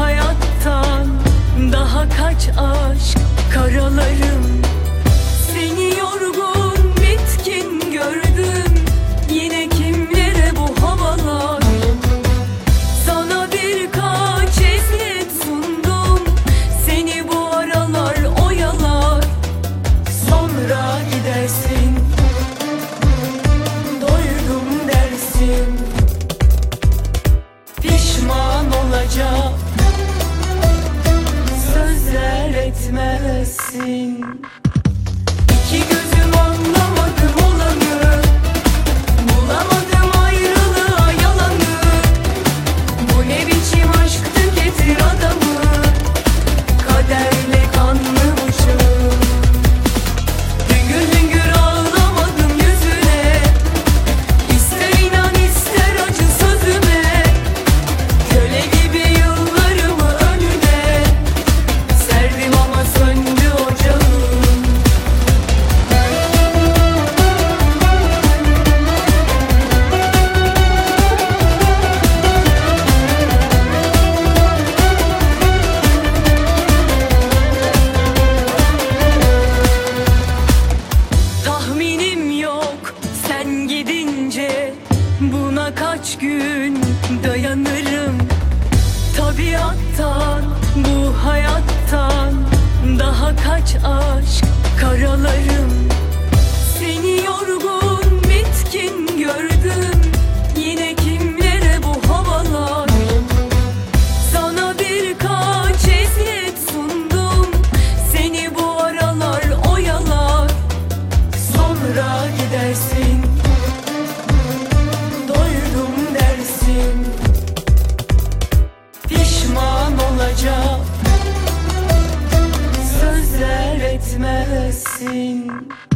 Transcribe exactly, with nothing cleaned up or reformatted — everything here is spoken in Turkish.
hayattan daha kaç aşk karalarım. Seni yorgun, bitkin gördüm, yine kimlere bu havalar. Sana birkaç eziyet sundum, seni bu aralar oyalar. Sonra gidersin, doydum dersin, pişman olacak sözler etmezsin. İki gözüm anlamadım olanı, bulamadım ayrılığa yalanı. Bu ne biçim aşk, tüketir adamı, kaderle kanlımışım. Hüngür hüngür ağlamadım yüzüne, ister inan ister acı sözüme. Köle gibi yıllarımı önüne serdim ama söndü ocağım. Tahminim yok sen gidince, buna kaç gün dayanırım. Tabiattan, bu hayattan daha kaç aşk karalarım. Seni yorgun, bitkin gördüm, yine kimlere bu havalar. Sana birkaç eziyet sundum, seni bu aralar oyalar. Sonra gidersin, doydum dersin, pişman olacak sözler etmezsin.